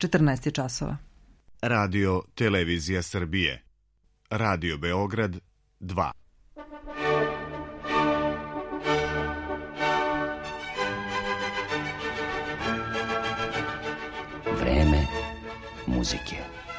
14 je časova. Radio Televizija Srbije. Radio Beograd 2. Vreme muzike.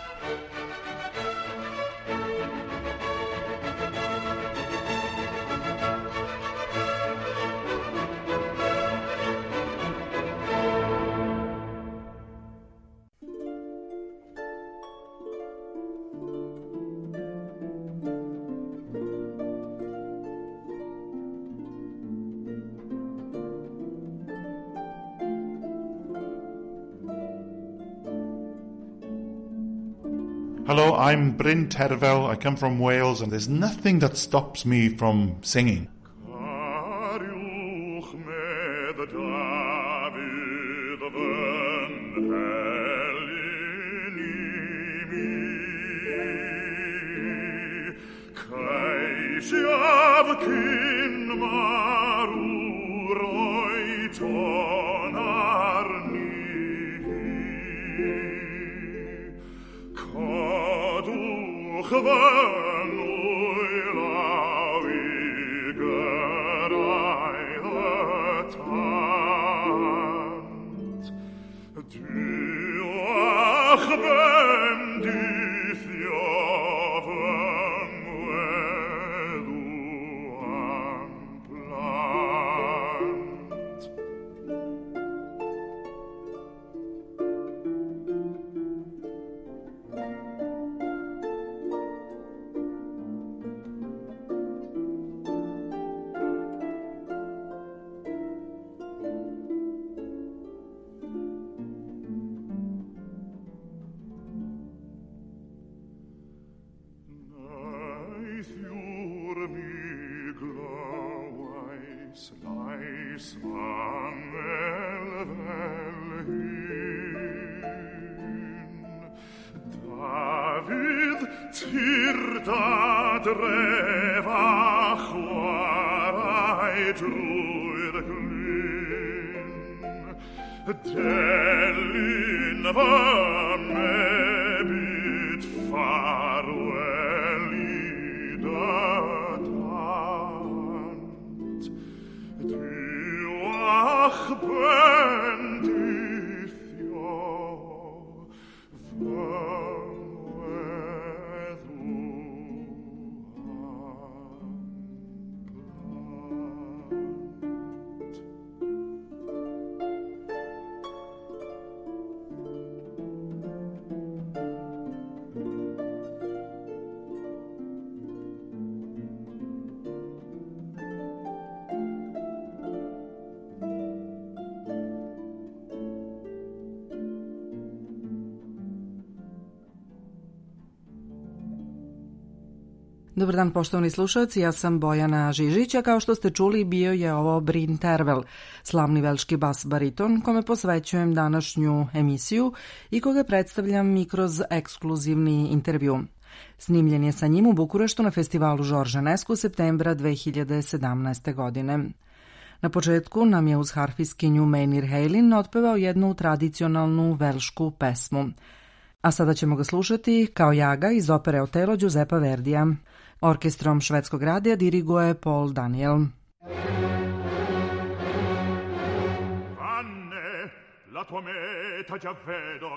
Hello, I'm Bryn Terfel. I come from Wales, and there's nothing that stops me from singing. Dobar dan, poštovani slušalci, ja sam Bojana Žižić, a kao što ste čuli, bio je ovo Bryn Terfel, slavni velški bas bariton, kome posvećujem današnju emisiju i koga predstavljam i kroz ekskluzivni intervju. Snimljen je sa njim u Bukureštu na festivalu Žorž Enescu septembra 2017. godine. Na početku nam je uz harfiskinju Meinir Heilin otpevao jednu tradicionalnu velšku pesmu. A sada ćemo ga slušati kao Jaga iz opere Otelo Giuseppa Verdija. Orkestrom švedskog radija diriguje Paul Daniel. Anne, la tua meta già vedo,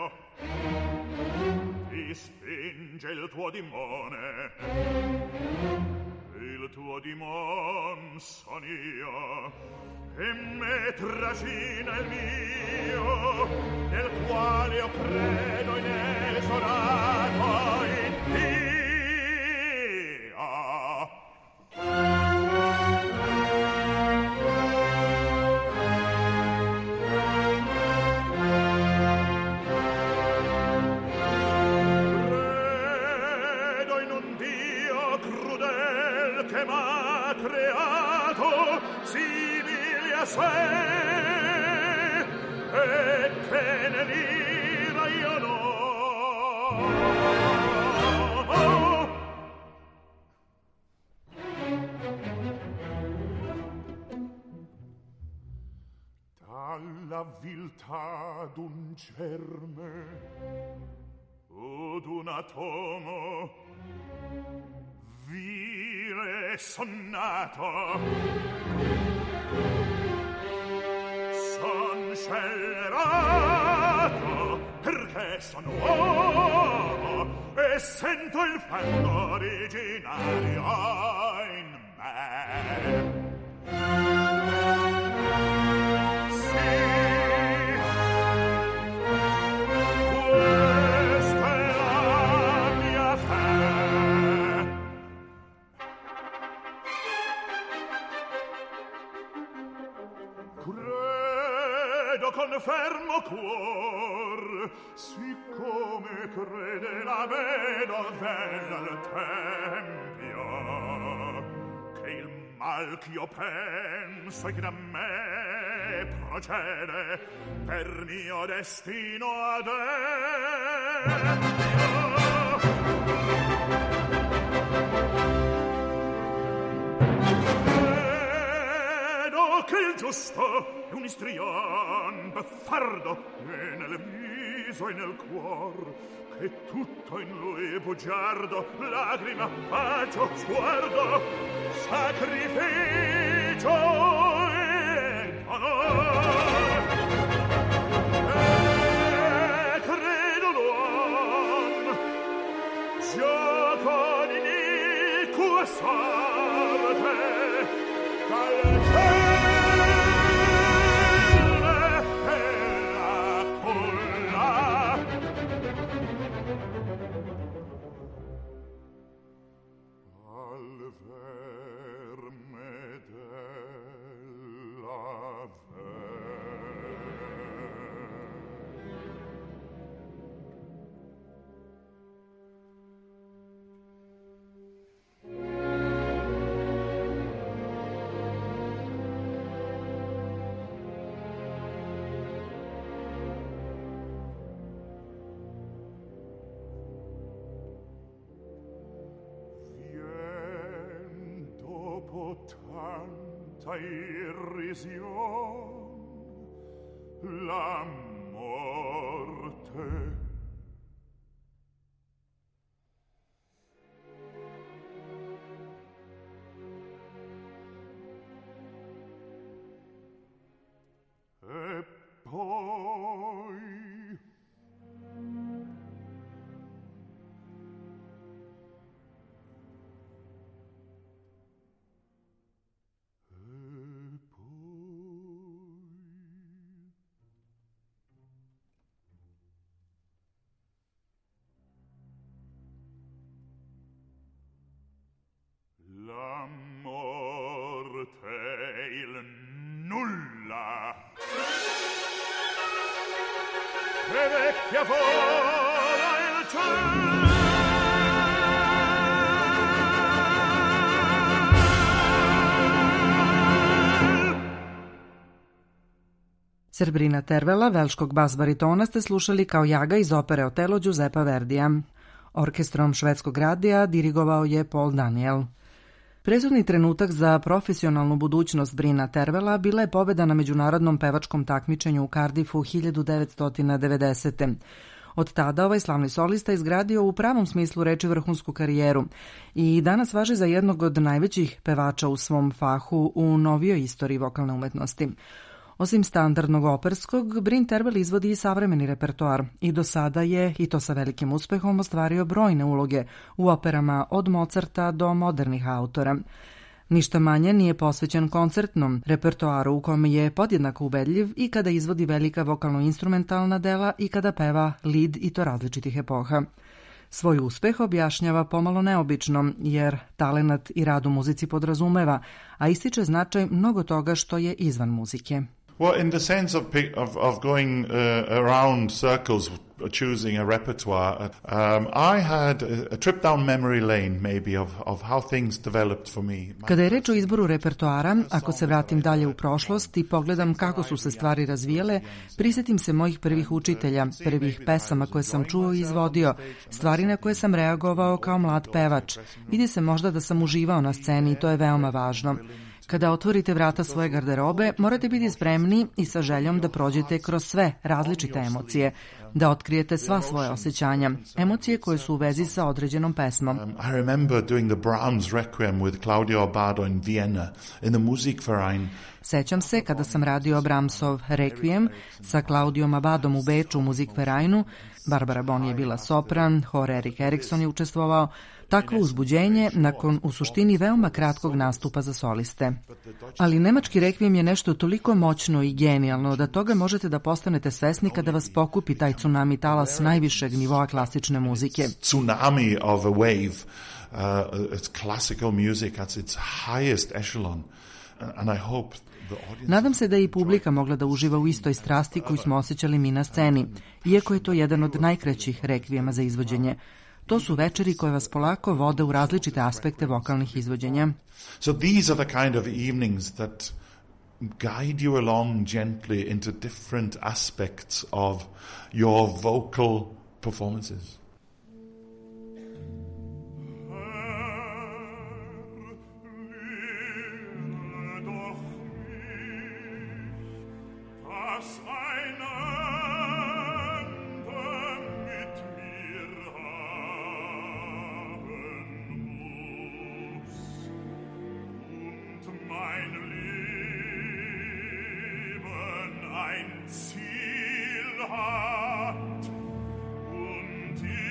ti spinge il tuo dimone, il tuo dimon son io, e me trascina il mio, nel quale io credo inesorato in Dio. Credo in un Dio crudel che m'ha creato simili a sé e che nell'ira io no. Dalla viltà d'un germe atomo vile sonnato son scellerato perché sono uomo e sento il fango originario in me. Con fermo cuor, siccome crede la vedovella al tempio, che il mal ch'io penso e che da me procede per mio destino vedo che il giusto un istrion beffardo e nel viso e nel cuor che tutto in lui bugiardo lagrima, bacio, sguardo sacrificio e onor e credo l'uom gioco di iniqua sorte dal cielo tanta irrision la morte e poi la morte, il nulla. E vecchia vola il cielo. Serbrina Tervela, velškog bas baritona, ste slušali kao Jaga iz opere Otelo Giuseppa Verdija. Orkestrom švedskog radija dirigovao je Paul Daniel. Presudni trenutak za profesionalnu budućnost Brina Tervela bila je pobjeda na međunarodnom pevačkom takmičenju u Cardiffu 1990. Od tada ovaj slavni solista izgradio u pravom smislu reči vrhunsku karijeru i danas važi za jednog od najvećih pevača u svom fahu u novijoj istoriji vokalne umetnosti. Osim standardnog operskog, Bryn Tervel izvodi i savremeni repertoar i do sada je, i to sa velikim uspehom, ostvario brojne uloge u operama od Mozarta do modernih autora. Ništa manje nije posvećen koncertnom repertoaru u kome je podjednako ubedljiv i kada izvodi velika vokalno-instrumentalna dela i kada peva lead i to različitih epoha. Svoj uspeh objašnjava pomalo neobično, jer talenat i rad u muzici podrazumeva, a ističe značaj mnogo toga što je izvan muzike. Well, in the sense of going around circles, choosing a repertoire, I had a trip down memory lane, maybe, of how things developed for me. Kada je reč o izboru repertoara, ako se vratim dalje u prošlost i pogledam kako su se stvari razvijele, prisjetim se mojih prvih učitelja, prvih pesama koje sam čuo i izvodio, stvari na koje sam reagovao kao mlad pevač. Vidi se možda da sam uživao na sceni i to je veoma važno. Kada otvorite vrata svoje garderobe, morate biti spremni i sa željom da prođete kroz sve različite emocije. da otkrijete sva svoja osjećanja, emocije koje su u vezi sa određenom pesmom. I remember doing the Brahms Requiem with Claudio Abbado in Vienna in the Musikverein. Sećam se kada sam radio Brahmsov Requiem sa Claudiom Abadom u Beču u Musikvereinu, Barbara Bon je bila sopran, hor Erik Erikson je učestvovao, takvo uzbuđenje nakon u suštini veoma kratkog nastupa za soliste. Ali nemački rekvijem je nešto toliko moćno i genijalno da toga možete da postanete svesni kada vas pokupi taj tsunami talas najvišeg nivoa klasične muzike. Tsunami of a wave. It's classical music at its highest echelon. And I hope Nadam se da je i publika mogla da uživa u istoj strasti koju smo osjećali mi na sceni, iako je to jedan od najkraćih rekvijema za izvođenje. To su večeri koje vas polako vode u različite aspekte vokalnih izvođenja. So these are the kind of evenings that guide you along gently into different aspects of your vocal performances. Ziel hat und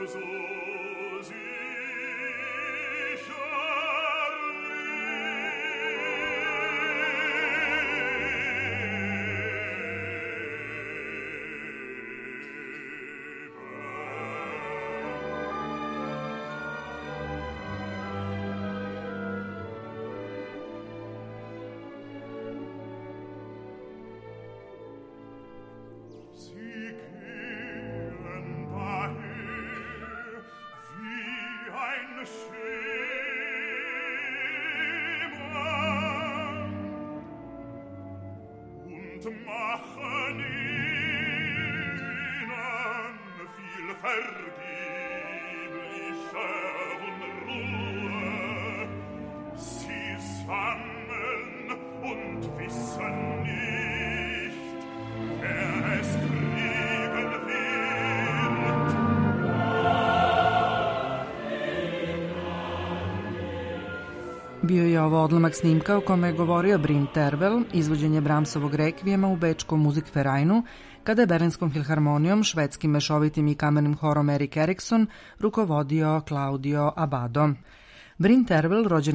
Machen ihnen viel vergebliche Unruhe. Sie sammeln und wissen nicht, wer es kriegen wird. Bio je ovo odlomak snimka o kome je govorio Bryn Tervel, izvođenje Brahmsovog rekvijema u bečkom Musikvereinu, kada je Berlinskom filharmonijom, švedskim mešovitim i kamernim horom Erik Erikson rukovodio Claudio Abbado. Bryn Tervel, rođen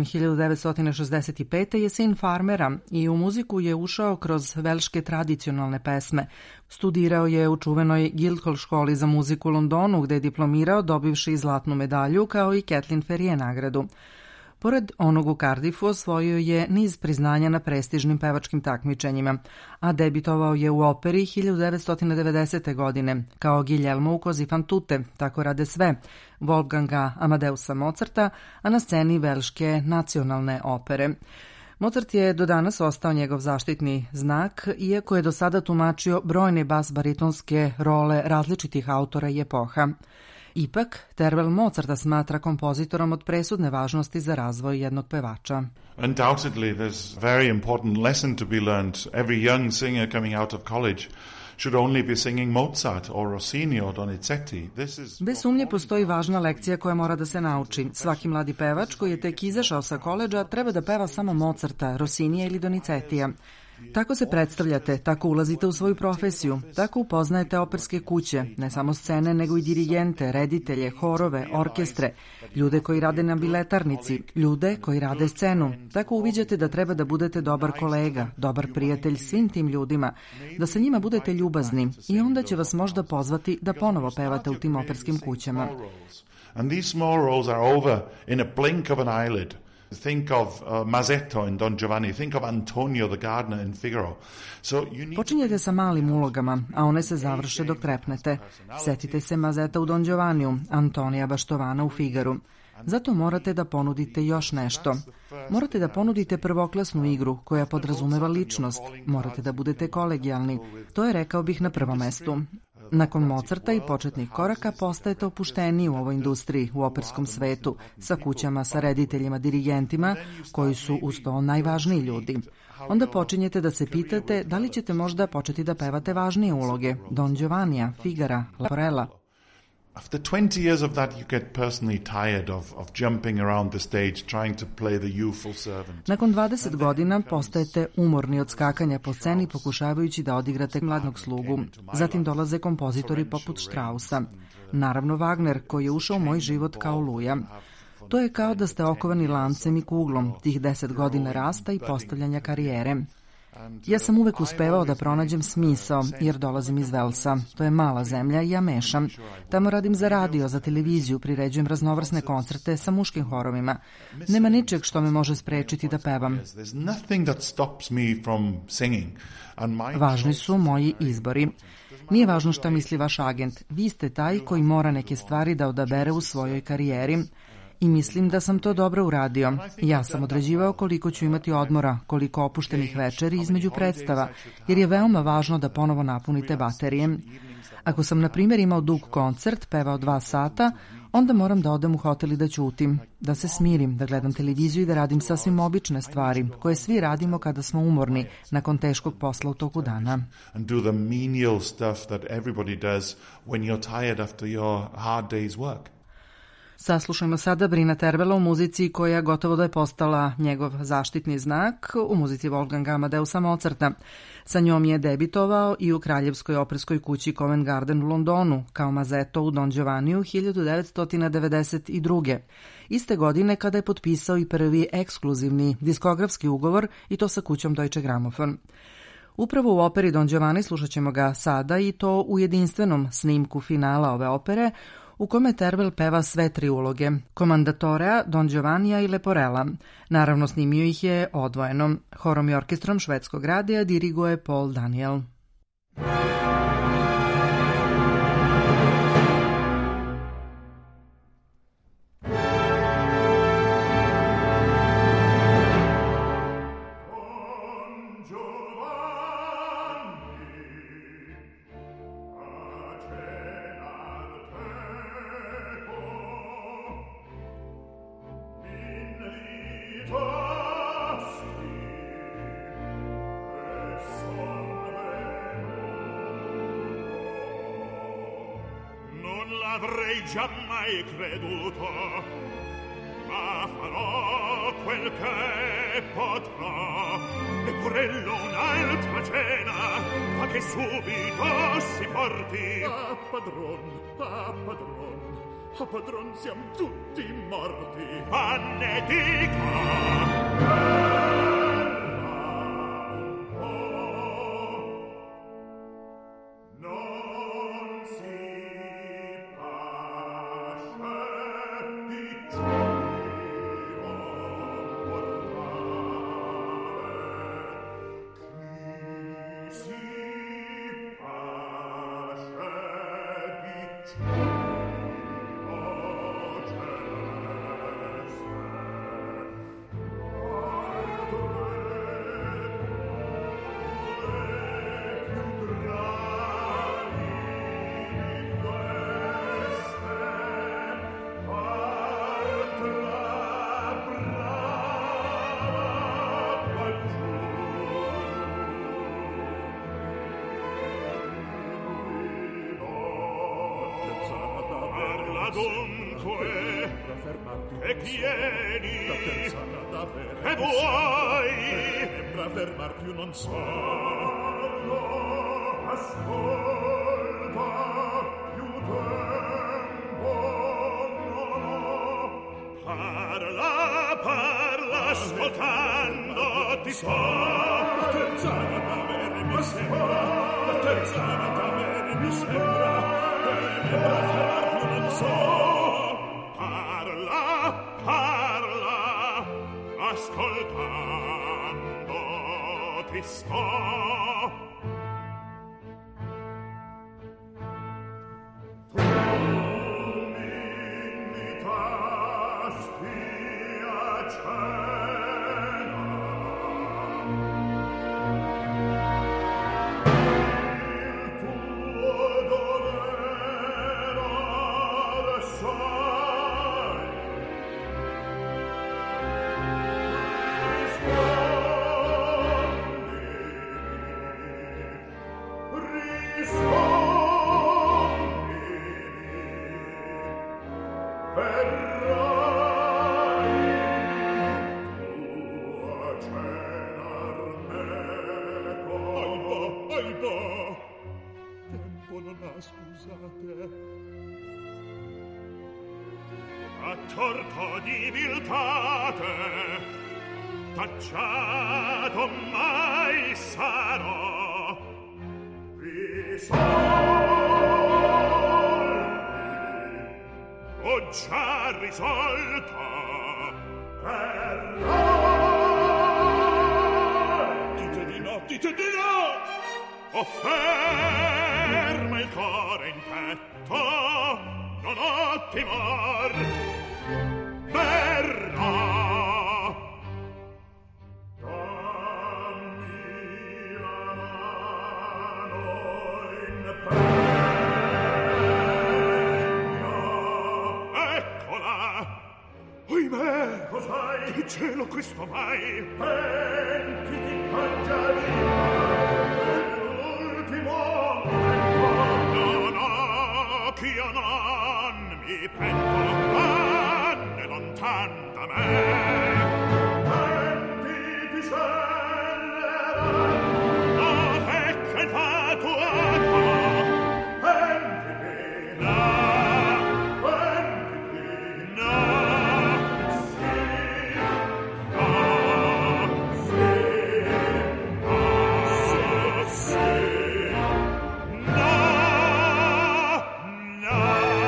1965. je sin farmera i u muziku je ušao kroz velške tradicionalne pesme. Studirao je u čuvenoj Guildhall školi za muziku u Londonu, gde je diplomirao dobivši zlatnu medalju kao i Kathleen Ferrier nagradu. Pored onog u Cardiffu osvojio je niz priznanja na prestižnim pevačkim takmičenjima, a debitovao je u operi 1990. godine kao Guglielmo u Così fan tutte, Tako rade sve, Wolfganga Amadeusa Mozarta, a na sceni velške nacionalne opere. Mozart je do danas ostao njegov zaštitni znak, iako je do sada tumačio brojne bas-baritonske role različitih autora i epoha. Ipak, Tervel Mozarta smatra kompozitorom od presudne važnosti za razvoj jednog pevača. Undoubtedly, there's a very important lesson to be learned. Every young singer coming out of college should only be singing Mozart or Rossini or Donizetti. Bez sumnje postoji važna lekcija koja mora da se nauči. Svaki mladi pevač koji je tek izašao sa koledža treba da peva samo Mozarta, Rossinija ili Donizettija. Tako se predstavljate, tako ulazite u svoju profesiju, tako upoznajete operske kuće, ne samo scene, nego i dirigente, reditelje, horove, orkestre, ljude koji rade na biletarnici, ljude koji rade scenu. Tako uviđate da treba da budete dobar kolega, dobar prijatelj svim tim ljudima, da sa njima budete ljubazni i onda će vas možda pozvati da ponovo pevate u tim operskim kućama. And these small roles are over in a blink of an eyelid. Think of Mazzetto in Don Giovanni, think of Antonio the gardener in Figaro. Počinjete sa malim ulogama, a one se završe dok trepnete. Setite se Mazzetta u Don Giovanniju, Antonija Baštovana u Figaru. Zato morate da ponudite još nešto. Morate da ponudite prvoklasnu igru koja podrazumeva ličnost. Morate da budete kolegijalni. To je, rekao bih, na prvom mestu. Nakon Mozarta i početnih koraka postajete opušteniji u ovoj industriji, u operskom svetu, sa kućama, sa rediteljima, dirigentima, koji su uz to najvažniji ljudi. Onda počinjete da se pitate da li ćete možda početi da pevate važnije uloge, Don Giovannija, Figara, Leporella. After 20 years of that, you get personally tired of jumping around the stage, trying to play the youthful servant. Nakon 20 godina postajete umorni od skakanja po sceni pokušavajući da odigrate mladog slugu. Zatim dolaze kompozitori poput Straussa. Naravno Wagner, koji je ušao u moj život kao oluja. To je kao da ste okovani lancem i kuglom, tih 10 godina rasta i postavljanja karijere. Ja sam uvek uspevao da pronađem smisao, jer dolazim iz Velsa. To je mala zemlja i ja mešam. Tamo radim za radio, za televiziju, priređujem raznovrsne koncerte sa muškim horovima. Nema ničeg što me može sprečiti da pevam. Važni su moji izbori. Nije važno šta misli vaš agent. Vi ste taj koji mora neke stvari da odabere u svojoj karijeri. I mislim da sam to dobro uradio. Ja sam određivao koliko ću imati odmora, koliko opuštenih večeri između predstava, jer je veoma važno da ponovo napunite baterije. Ako sam, na primjer, imao dug koncert, pevao 2 sata, onda moram da odem u hotel i da ćutim, da se smirim, da gledam televiziju i da radim sasvim obične stvari, koje svi radimo kada smo umorni, nakon teškog posla u toku dana. And do the menial stuff that everybody does when you're tired after your hard day's work. Saslušajmo sada Brina Tervela u muzici koja gotovo da je postala njegov zaštitni znak u muzici Wolfganga Amadeusa Mozarta. Sa njom je debitovao i u Kraljevskoj operskoj kući Covent Garden u Londonu kao Mazetto u Don Giovanniju 1992. Iste godine kada je potpisao i prvi ekskluzivni diskografski ugovor i to sa kućom Deutsche Grammophon. Upravo u operi Don Giovanni slušat ćemo ga sada i to u jedinstvenom snimku finala ove opere u kome Tervel peva sve tri uloge, Komandatorea, Don Giovannija i Leporella. Naravno, snimio ih je odvojeno. Horom i orkestrom švedskog radija diriguje Paul Daniel. Avrei giammai creduto, ma farò quel che potrò. Leporello un'altra cena, fa che subito si porti. Ah, padron, siam tutti morti. Vanne dica, dunque, e chiedi, e vuoi, sembra fermar più non so. Ascolta, più tempo non ho. Parla, ascoltando ti so. La terzana d'avere mi sembra, la terzana d'avere mi sembra, sembra fermar più non so. Parla, ascoltando ti sto. Tu mi invitasti a cena. Il tuo dovere adesso a torto di viltate tacciato mai sarò. Risolvi, ho già risolto per lei. Dite di no, dite di no! Ho ferma il cuore in petto, non ho timor, verrò. Dammi la mano in pregno. Eccola! Oimè! Cos'hai? Che cielo questo mai? Pentiti, Angelina! L'ultimo momento! No, no, che io non mi mi pento lontan e lontan da me. Penti ti scellerai, la vecchia infatuata, pentiti, no, pentiti, no, sì, no, sì, no, sì, no, no.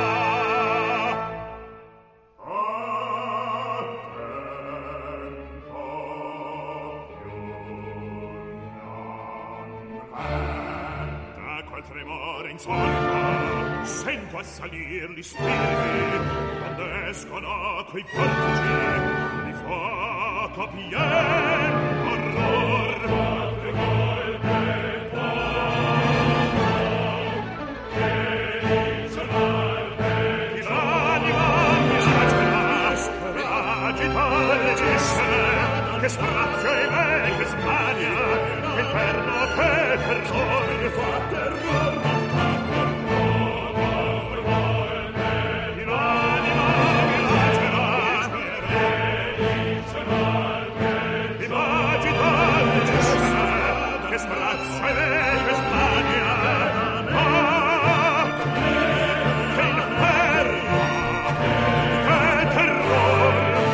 Tremore in solfa, sento assalir gli spiriti, quando escono quei portici, di fuoco pien, orror, quattro volte che sprazia e me che smania, che perno che terrore fa terror, fa terror, di l'anima che lacera, di l'agita che sprazia e me che smania, che inferno, che terror.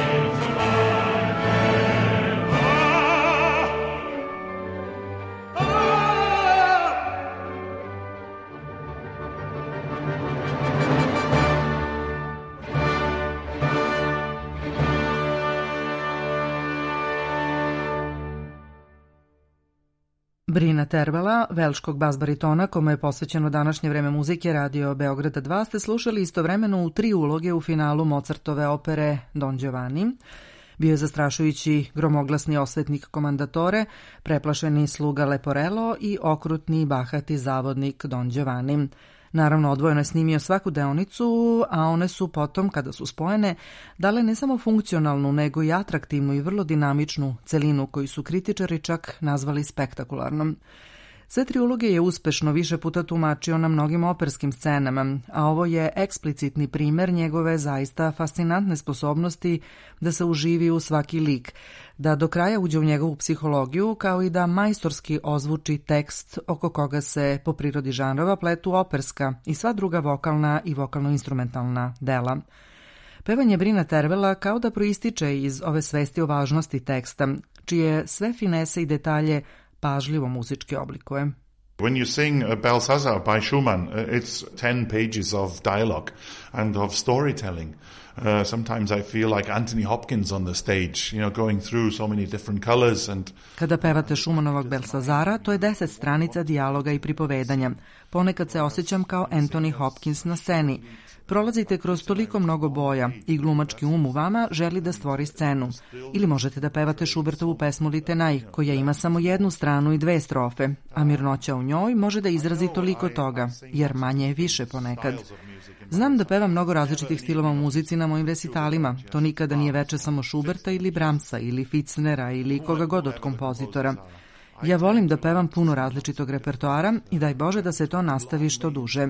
Brina Tervala, velškog bas-baritona kome je posvećeno današnje vreme muzike Radio Beograda 2, ste slušali istovremeno u 3 uloge u finalu Mozartove opere Don Giovanni. Bio je zastrašujući gromoglasni osvetnik komandatore, preplašeni sluga Leporello i okrutni bahati zavodnik Don Giovanni. Naravno, odvojeno je snimio svaku deonicu, a one su potom, kada su spojene, dale ne samo funkcionalnu, nego i atraktivnu i vrlo dinamičnu celinu koju su kritičari čak nazvali spektakularnom. Sve 3 uloge je uspešno više puta tumačio na mnogim operskim scenama, a ovo je eksplicitni primer njegove zaista fascinantne sposobnosti da se uživi u svaki lik, da do kraja uđe u njegovu psihologiju, kao i da majstorski ozvuči tekst oko koga se po prirodi žanrova pletu operska i sva druga vokalna i vokalno-instrumentalna dela. Pevanje Brina Tervela kao da proističe iz ove svesti o važnosti teksta, čije sve finese i detalje pažljivo muzički oblikuje. When you sing Belshazzar by Schumann, it's 10 pages of dialogue and of storytelling. Sometimes I feel like Anthony Hopkins on the stage, going through so many different colors and... Kada pevate Schumannovog Belsazara, to je 10 stranica dijaloga i pripovedanja. Ponekad se osjećam kao Anthony Hopkins na sceni. Prolazite kroz toliko mnogo boja i glumački um u vama želi da stvori scenu. Ili možete da pevate Schubertovu pesmu Litenaj, koja ima samo 1 stranu i 2 strofe, a mirnoća u njoj može da izrazi toliko toga, jer manje je više ponekad. Znam da pevam mnogo različitih stilova u muzici na mojim recitalima. To nikada nije veče samo Schuberta ili Brahmsa ili Fitznera ili koga god od kompozitora. Ja volim da pevam puno različitog repertoara i daj Bože da se to nastavi što duže.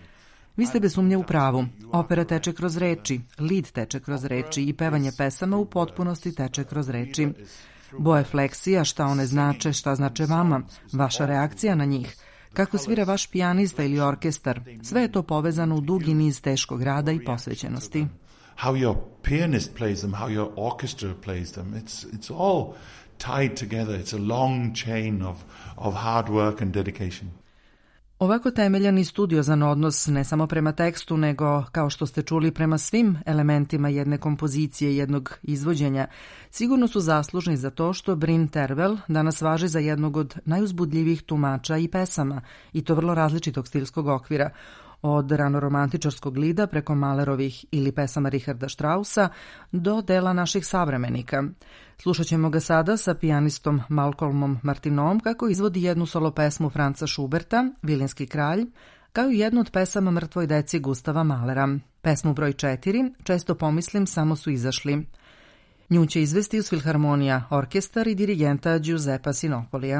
Vi ste bez sumnje u pravu. Opera teče kroz reči, lid teče kroz reči i pevanje pesama u potpunosti teče kroz reči. Boje fleksija, šta one znače, šta znače vama, vaša reakcija na njih, kako svira vaš pijanista ili orkestar, sve je to povezano u dugi niz teškog rada i posvećenosti. How your pianist plays them, how your orchestra plays them, it's all tied together. It's a long chain of hard work and dedication. Ovako temeljan i studiozan odnos ne samo prema tekstu, nego, kao što ste čuli, prema svim elementima jedne kompozicije, jednog izvođenja, sigurno su zaslužni za to što Bryn Tervel danas važi za jednog od najuzbudljivijih tumača i pesama, i to vrlo različitog stilskog okvira, od ranoromantičarskog lida preko Mahlerovih ili pesama Richarda Straussa do dela naših savremenika. Slušat ćemo ga sada sa pijanistom Malcolmom Martinom kako izvodi jednu solo pesmu Franza Schuberta, Vilinski kralj, kao i jednu od pesama Mrtvoj deci Gustava Mahlera. Pesmu broj 4, Često pomislim, samo su izašli. Nju će izvesti uz Filharmonija orkestar i dirigenta Giuseppa Sinopolija.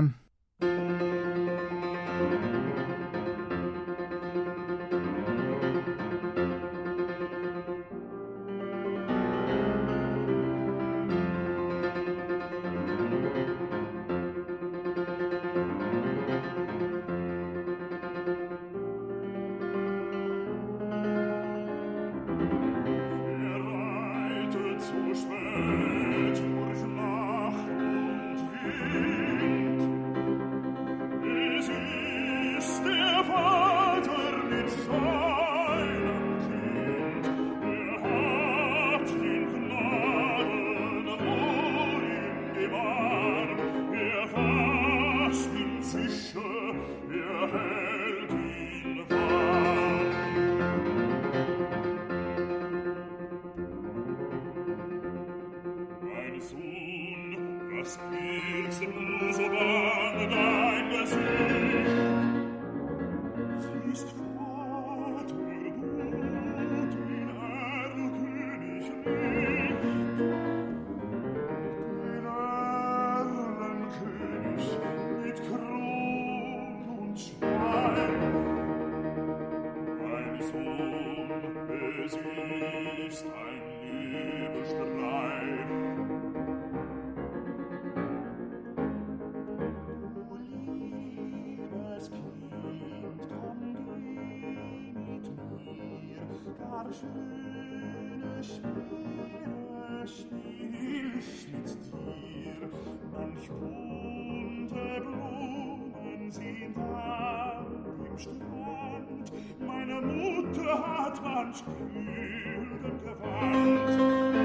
Schöne Spiele spiel ich mit dir, manch bunte Blumen sind an dem Strand, meine Mutter hat manch Gülden gewandt.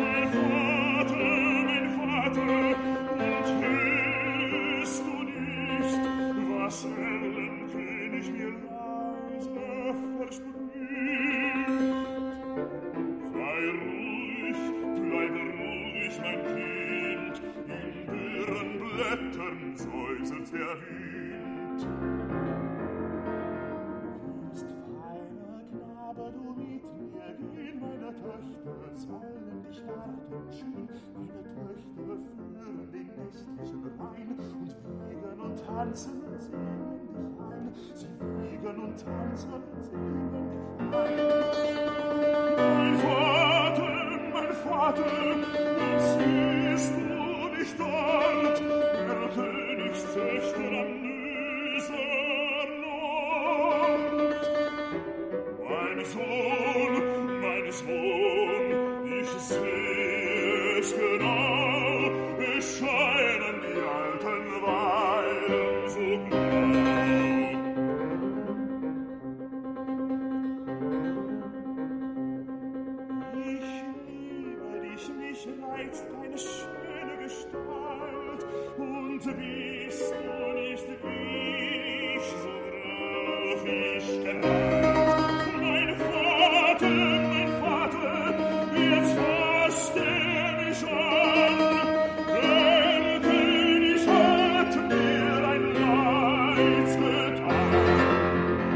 Mein Vater, und hörst du nicht, was Erlenkönig mir leise verspricht? Mein Kind, in dürren Blättern säuselt der Wind. Du bist feiner Knabe, du mit mir gehen, meine Töchter sollen dich warten schön, meine Töchter führen den nächtlichen Wein und wiegen und tanzen und singen dich ein, sie wiegen und tanzen und singen dich ein. Mein Vater, siehst du nicht dort, der Königstöchter am Nüserland? Mein Sohn, ich seh es genau, es scheinen die alten Weiden so blau. Mich reizt deine schöne Gestalt, und bist du nicht wie ich, so drauf ich gereit. Mein Vater, jetzt fasst mich an, der König hat mir ein Leid getan.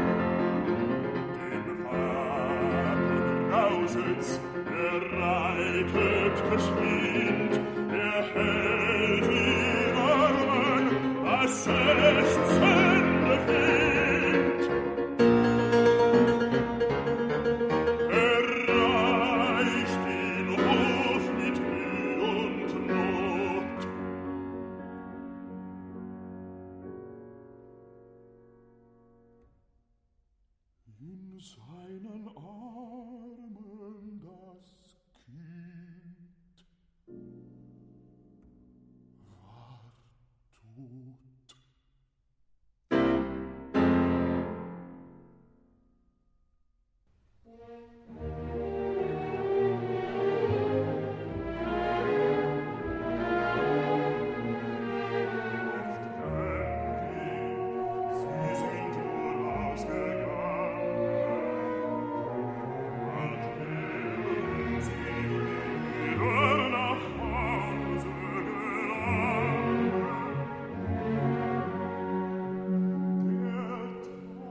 Dem Vater rausit's, reitet geschwind, hält die Armen, das ächzende Wind. Reicht den Hof mit Mühe und Not. In seinen Armen das Kind war tot. Sie sind wohl ausgegangen, und wären sie wieder nach Hause gelangt. Der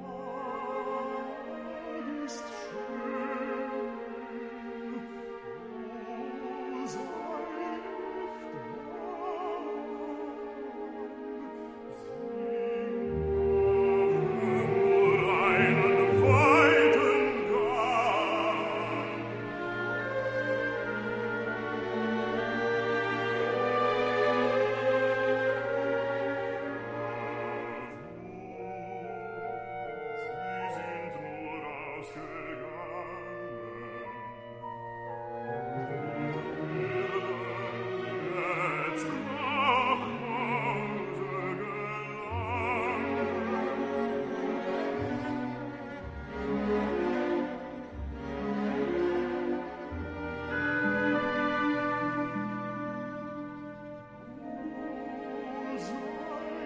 Tag ist schön, o sei einen weiten Gang. Sie sind nur ausgegangen, jetzt nach Hause gelangt.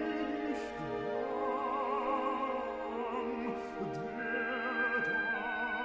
Sei nicht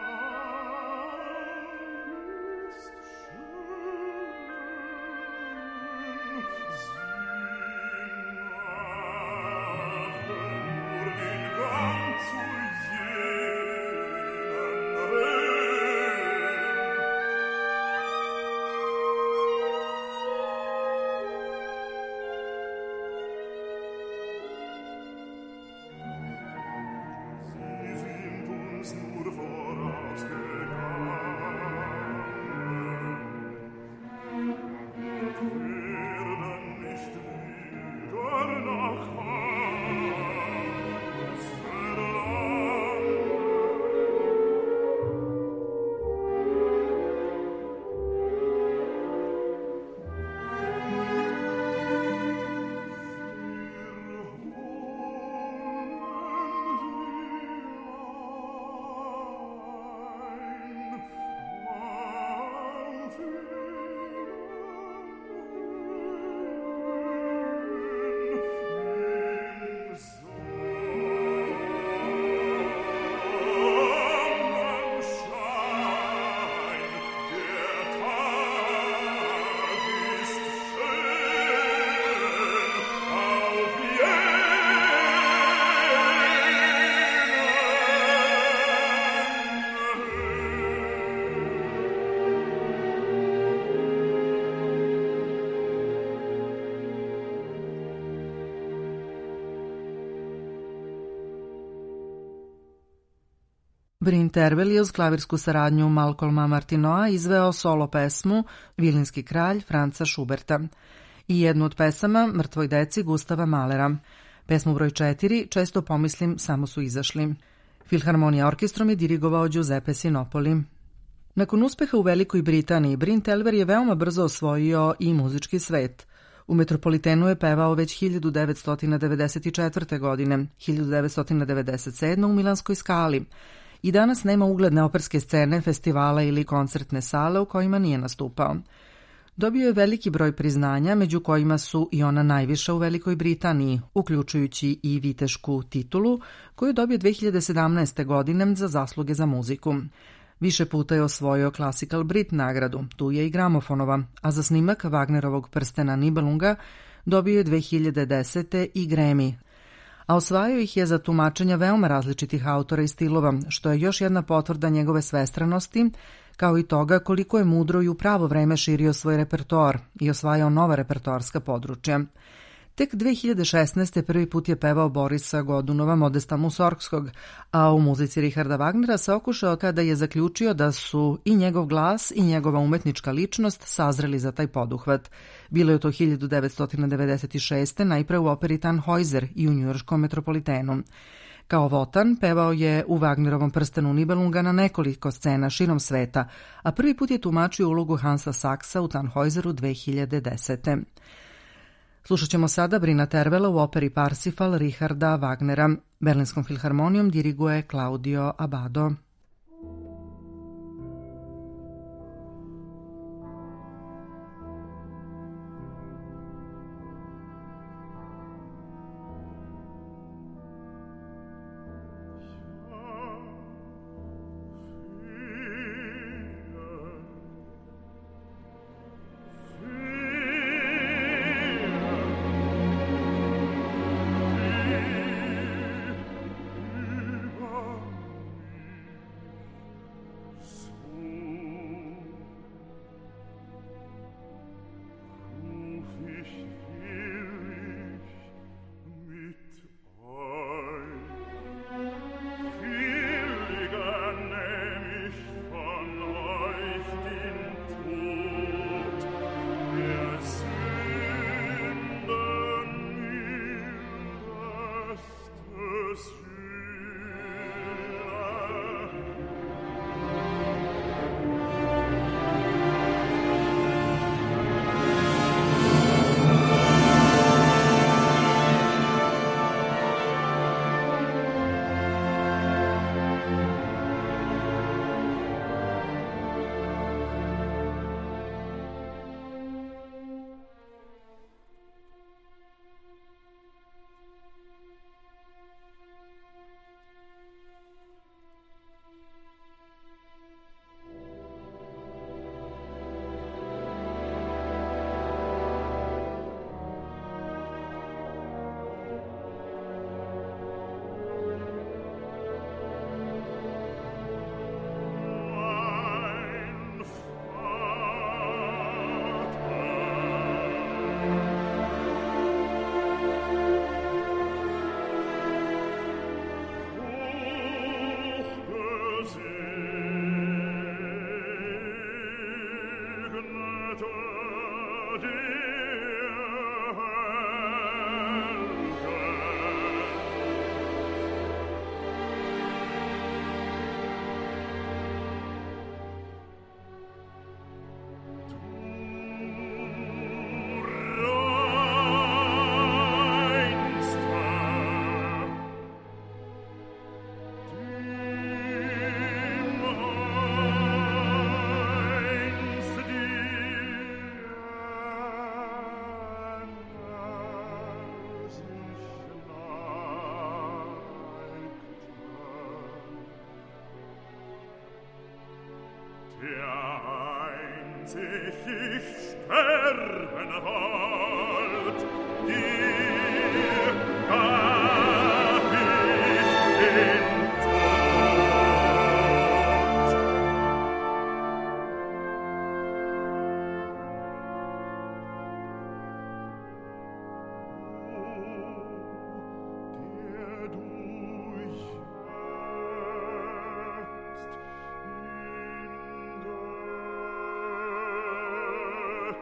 Bryn Tervel je uz klavirsku saradnju Malcolma Martinoa izveo solo pesmu Vilinski kralj Franca Schuberta i jednu od pesama Mrtvoj deci Gustava Mahlera. Pesmu broj 4 Često pomislim samo su izašli. Filharmonija orkestrom je dirigovao Giuseppe Sinopoli. Nakon uspeha u Velikoj Britaniji, Bryn Tervel je veoma brzo osvojio i muzički svet. U Metropolitenu je pevao već 1994. godine, 1997. u Milanskoj Skali. I danas nema ugledne operske scene, festivala ili koncertne sale u kojima nije nastupao. Dobio je veliki broj priznanja, među kojima su i ona najviša u Velikoj Britaniji, uključujući i vitešku titulu, koju je dobio 2017. godine za zasluge za muziku. Više puta je osvojio Classical Brit nagradu, tu je i gramofonova, a za snimak Wagnerovog prstena Nibelunga dobio je 2010. i Grammy. A osvajao ih je za tumačenja veoma različitih autora i stilova, što je još jedna potvrda njegove svestranosti, kao i toga koliko je mudro i u pravo vreme širio svoj repertoar i osvajao nova repertoarska područja. Tek 2016. prvi put je pevao Borisa Godunova Modesta Musorgskog, a u muzici Richarda Wagnera se okušao kada je zaključio da su i njegov glas i njegova umetnička ličnost sazreli za taj poduhvat. Bilo je to 1996. najpre u operi Tannhäuser i u njujorškom Metropolitenu. Kao Wotan pevao je u Wagnerovom prstenu Nibelunga na nekoliko scena širom sveta, a prvi put je tumačio ulogu Hansa Saxa u Tannhäuseru 2010. Slušat ćemo sada Bryna Tervela u operi Parsifal Richarda Wagnera. Berlinskom filharmonijom diriguje Claudio Abbado.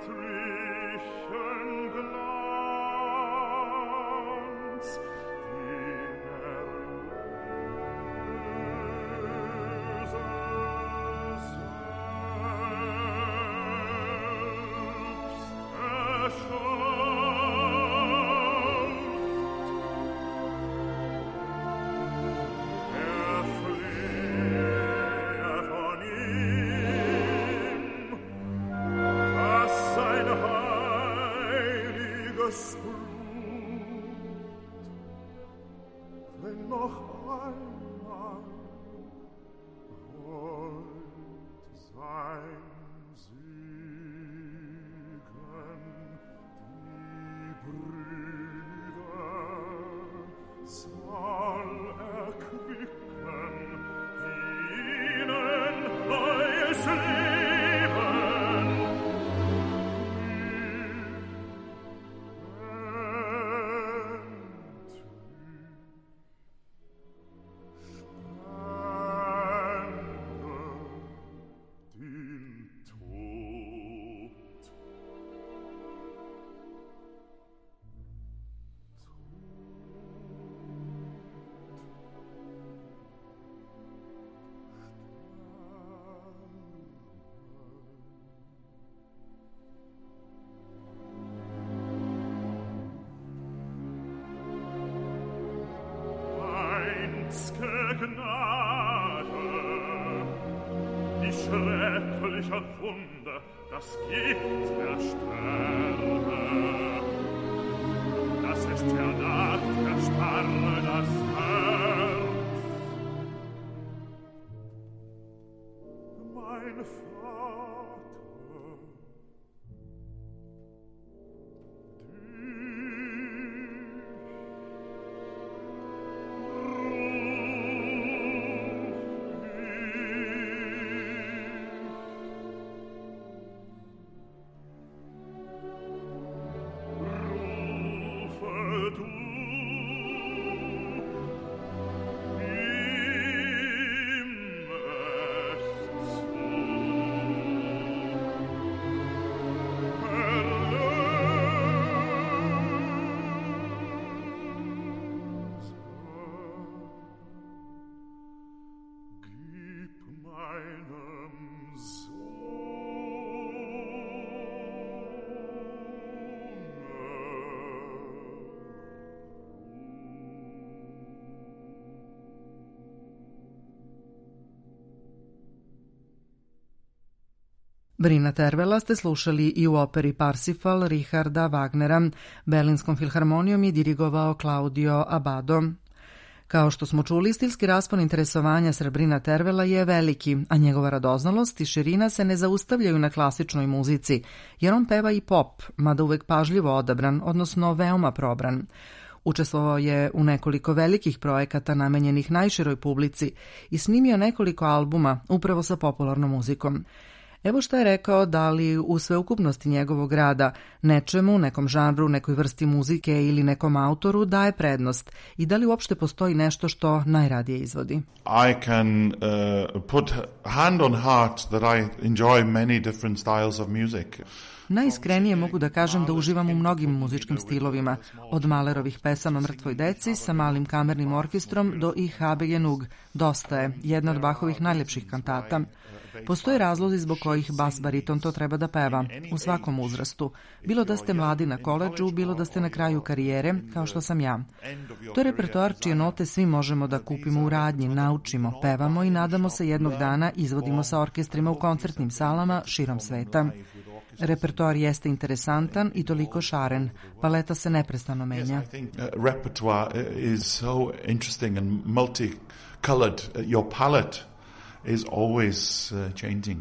Gnade, die schreckliche Wunde, das Gift der Sterne, das ist der Nacht, der Starre, das Herz. Mein Vater, Brina Tervela ste slušali i u operi Parsifal Richarda Wagnera. Berlinskom filharmonijom je dirigovao Claudio Abbado. Kao što smo čuli, stilski raspon interesovanja Brina Tervela je veliki, a njegova radoznalost i širina se ne zaustavljaju na klasičnoj muzici, jer on peva i pop, mada uvek pažljivo odabran, odnosno veoma probran. Učestvovao je u nekoliko velikih projekata namenjenih najširoj publici i snimio nekoliko albuma upravo sa popularnom muzikom. Evo šta je rekao da li u sveukupnosti njegovog rada nečemu, nekom žanru, nekoj vrsti muzike ili nekom autoru daje prednost i da li uopšte postoji nešto što najradije izvodi. I can put hand on heart that I enjoy many different styles of music. Najiskrenije mogu da kažem da uživam u mnogim muzičkim stilovima, od Mahlerovih pesama Mrtvoj deci sa malim kamernim orkestrom do Ich habe genug, Dosta je, jedna od Bachovih najlepših kantata. Postoje razlozi zbog kojih bas bariton to treba da peva, u svakom uzrastu. Bilo da ste mladi na koledžu, bilo da ste na kraju karijere, kao što sam ja. To je repertoar čije note svi možemo da kupimo u radnji, naučimo, pevamo i nadamo se jednog dana izvodimo sa orkestrima u koncertnim salama širom sveta. Repertoar jeste interesantan i toliko šaren. Paleta se neprestano menja. Repertoire is so interesting and multicolored. Your palette is always changing.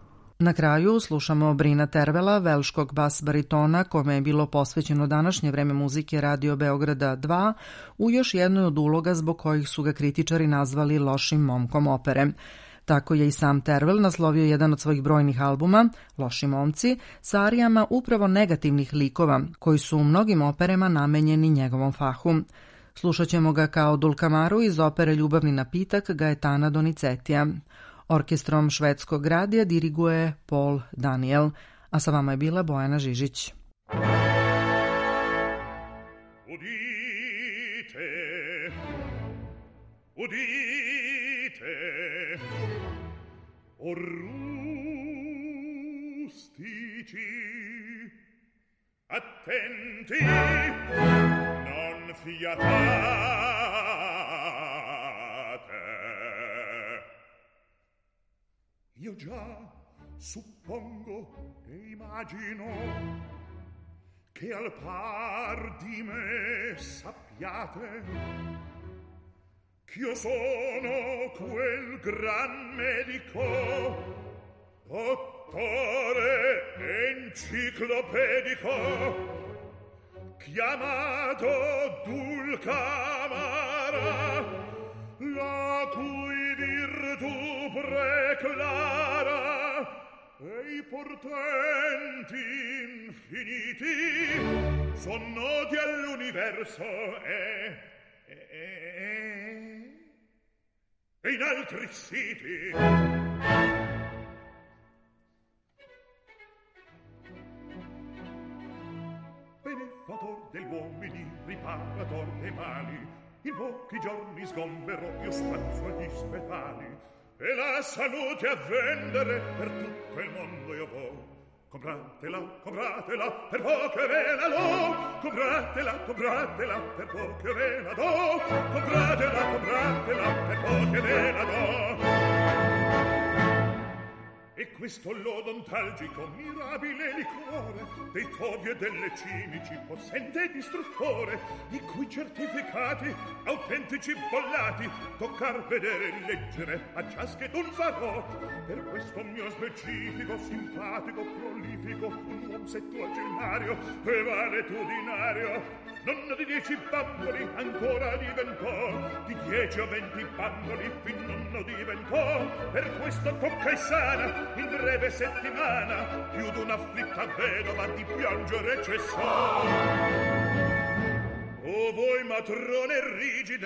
Na kraju slušamo Brina Tervela, velškog bas baritona, kome je bilo posvećeno današnje vreme muzike Radio Beograda 2, u još jednoj od uloga zbog kojih su ga kritičari nazvali lošim momkom opere. Tako je i sam Tervel naslovio jedan od svojih brojnih albuma, Loši momci, sa arijama upravo negativnih likova, koji su u mnogim operama namenjeni njegovom fahu. Slušat ćemo ga kao Dulcamaru iz opere Ljubavni napitak Gaetana Donizetija. Orkestrom švedskog radija diriguje Paul Daniel, A sa vama je bila Bojana Žižić. Udite, udite, o rustici, attenti, non fiatate. Io già suppongo e immagino che al par di me sappiate ch'io sono quel gran medico, dottore enciclopedico, chiamato Dulcamara, la cui virtù preclara e i portenti infiniti son noti all'universo e in altri siti. Benefator degli uomini, riparator dei mali, in pochi giorni sgomberò io spazio agli spetali, e la salute a vendere per tutto il mondo io vo. Compratela, compratela, per poco ve la do. Compratela, compratela, per poco ve la do. Compratela, compratela, per poco ve la do. E questo l'odontalgico mirabile liquore dei topi e delle cimici possente distruttore, i cui certificati autentici bollati toccar, vedere e leggere a ciaschedun farò. Per questo mio specifico, simpatico, prolifico, un uom settuagenario e valetudinario, non di 10 bamboli ancora diventò, di 10 o 20 bamboli fin non diventò. Per questo tocca e sana in breve settimana più d'una afflitta vedova di piangere cessò. O voi matrone rigide,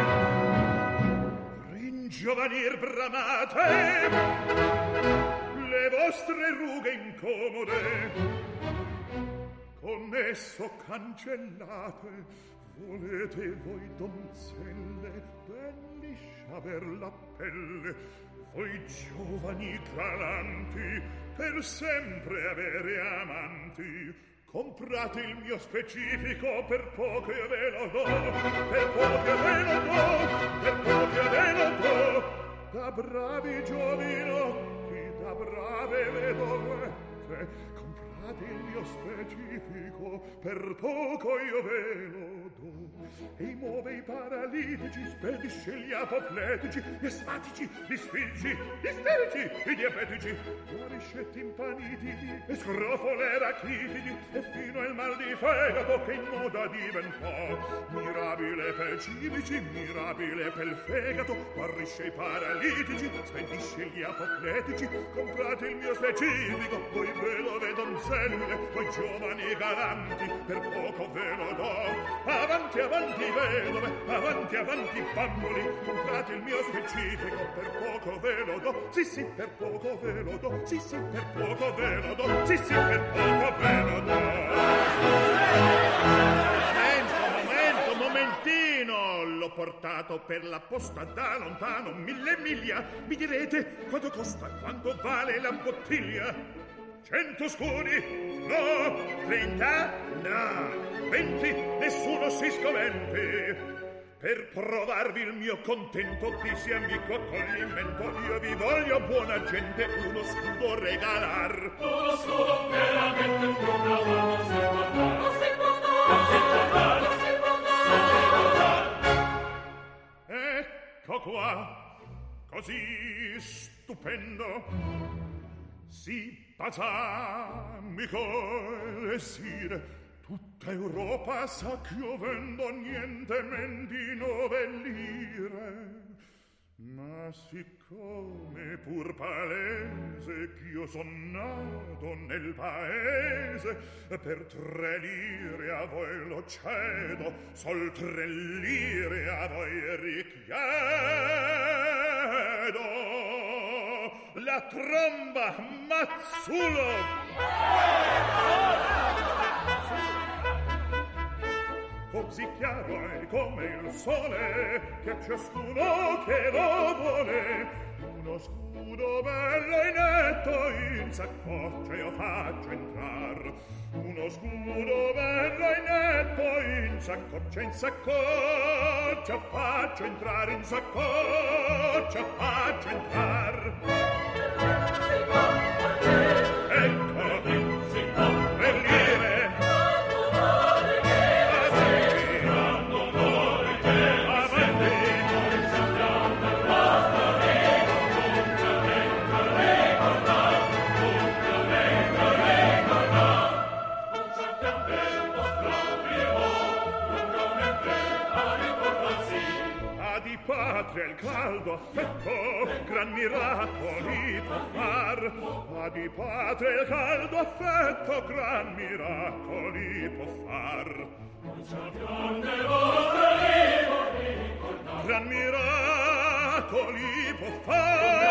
ringiovanir bramate, le vostre rughe incomode con esso cancellate, volete voi donzelle ben liscia aver la pelle, voi giovani galanti per sempre avere amanti. Comprate il mio specifico, per poco io ve lo do, per poco io ve lo do, per poco io ve lo do. Da bravi giovinotti, da brave vedovette, comprate il mio specifico, per poco io ve lo do. E muove i paralitici, spedisce gli apopletici, gli estatici, gli sfilci, gli isterici, i diabetici, guarisce timpanitidi e scrofole rachitidi, e fino al mal di fegato che in moda diventò. Mirabile per cimici, mirabile per fegato, guarisce i paralitici, spedisce gli apopletici. Comprate il mio specifico, voi ve lo donzelle, voi giovani galanti, per poco ve lo do. Avanti, avanti vedove, avanti, avanti bamboli, comprate il mio specifico, per poco ve lo do. Sì, sì, per poco ve lo do. Sì, sì, per poco ve lo do. Sì, sì, per poco ve lo do. Momentino, l'ho portato per la posta da lontano 1000 miglia. Mi direte quanto costa, quanto vale la bottiglia? 100 scudi? No. 30? No. 20? Nessuno si scomenti. Per provarvi il mio contento, di amico accoglimento, io vi voglio, buona gente, uno scudo regalar. Uno scudo veramente più bravo, non si può dare. Non si può dare. Non si può dare. Non si può dare. Ecco qua, così stupendo, si balsamico e sire, tutta Europa sa ch'io vendo niente men di 9 lire. Ma siccome pur palese ch'io son nato nel paese, per 3 lire a voi lo cedo, sol 3 lire a voi richiedo. La tromba, Mazzulo, Così chiaro è come il sole che ciascuno che lo vuole, uno scudo bello e netto in saccoccia io faccio entrar, uno scudo bello e netto in saccoccia faccio entrare, in saccoccia faccio entrar. Ecco, per lire patria il caldo affetto gran miracoli può far, ma di patria il caldo affetto gran miracoli può far. Gran miracoli può far.